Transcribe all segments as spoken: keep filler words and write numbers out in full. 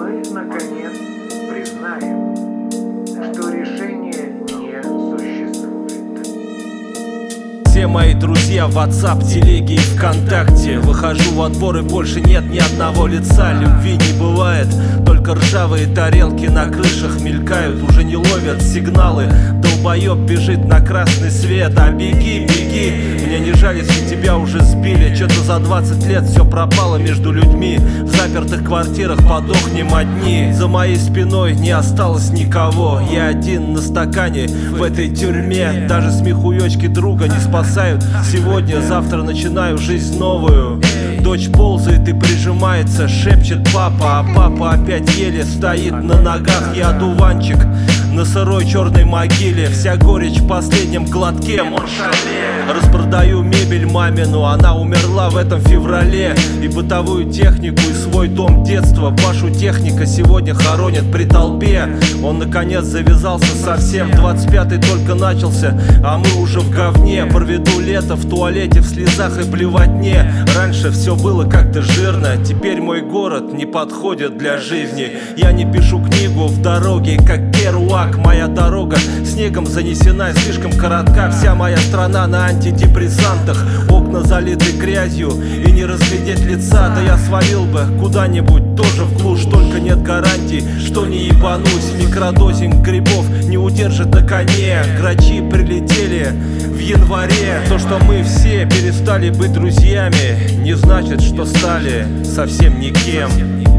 мы, наконец, признаем, что решение не существует. Все мои друзья в WhatsApp, телеге и ВКонтакте. Выхожу во двор и больше нет ни одного лица. Любви не бывает, только ржавые тарелки на крышах мелькают. Уже не ловят сигналы, долбоеб бежит на красный свет. А беги, беги, мне не жаль, если тебя уже сбили. Че-то за двадцать лет все пропало между людьми. В запертых квартирах подохнем одни. За моей спиной не осталось никого. Я один на стакане в этой тюрьме. Даже смехуёчки друга не спасают. Сегодня, завтра начинаю жизнь новую. Дочь ползает и прижимается, шепчет папа. А папа опять еле стоит на ногах. Я одуванчик на сырой черной могиле. Вся горечь в последнем глотке. Распродаю мебель мамину, она умерла в этом феврале. И бытовую технику, и свой дом детства. Пашу техника сегодня хоронят при толпе. Он наконец завязался совсем. двадцать пятый только начался, а мы уже в говне. Проведу лето в туалете, в слезах и плевотне. Раньше все было как-то жирно, теперь мой город не подходит для жизни. Я не пишу книгу в дороге, как Керуак. Моя дорога снегом занесена, слишком коротка. Вся моя страна на антидепрессантах. Окна залиты грязью и не разглядеть лица. Да я свалил бы куда-нибудь тоже в глушь. Только нет гарантий, что не ебанусь. Микродозинг грибов не удержит на коне. Грачи прилетели в январе. То, что мы все перестали быть друзьями, не значит, что стали совсем никем.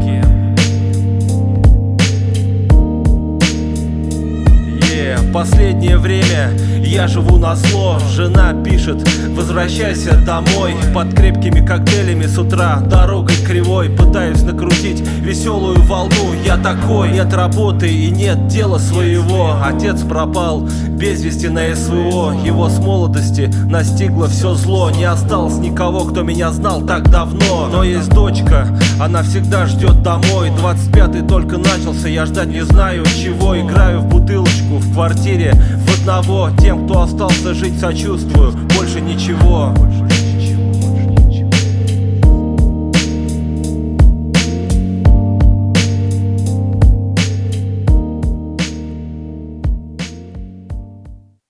Последнее время я живу назло. Жена пишет: возвращайся домой. Под крепкими коктейлями с утра, дорогой кривой. Пытаюсь накрутить веселую волну. Я такой, нет работы и нет дела своего. Отец пропал без вести на СВО. Его с молодости настигло все зло. Не осталось никого, кто меня знал так давно. Но есть дочка, она всегда ждет домой. Двадцать пятый только начался, я ждать не знаю чего. Играю в бутылочку в квартире в одного. Тем, кто остался жить, сочувствую, больше ничего.